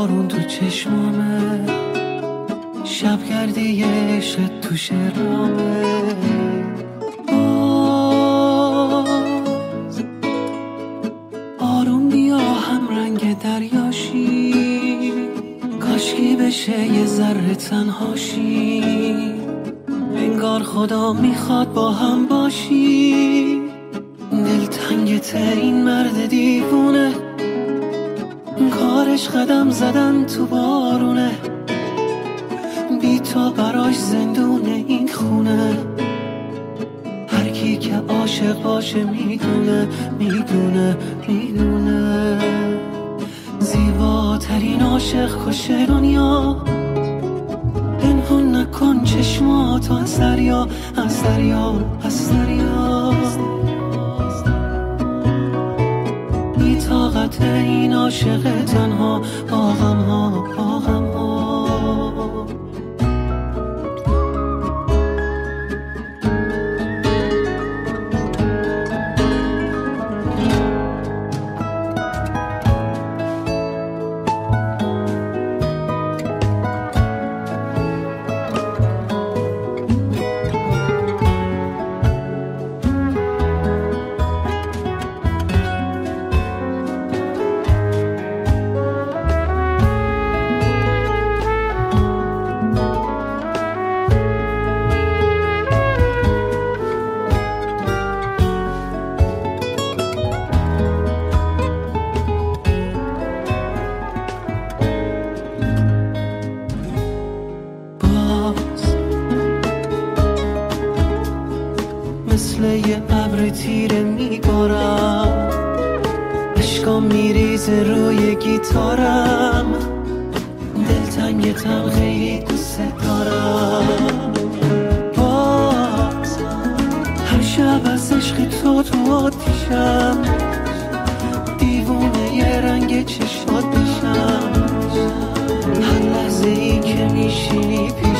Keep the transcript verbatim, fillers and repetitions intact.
بارون تو چشمامه، شب گردی عشق تو شرامه. باز آروم بیا هم رنگ دریاشی، کاشکی بشه یه ذره تنهاشی، انگار خدا میخواد با هم باشی. دلتنگت این مرد دیوونه، کارش قدم زدن تو بارونه، بی تو براش زندونه این خونه. هر کی که عاشق باشه میدونه میدونه میدونه، زیباترین عاشق کشه دنیا. پنهون نکن چشماتو از دریا، از دریا، از دریا. بی طاقت این عاشق تنها، با غم ها، با غم ها. مثل یه ابر تیره میبارم، عشقام میریزه روی گیتارم، دلتنگتم خیلی دوست دارم. باز هر شب از عشق تو تو آتیشم، دیوونه یه رنگ چشات بشم. هر لحظه ای که میشینی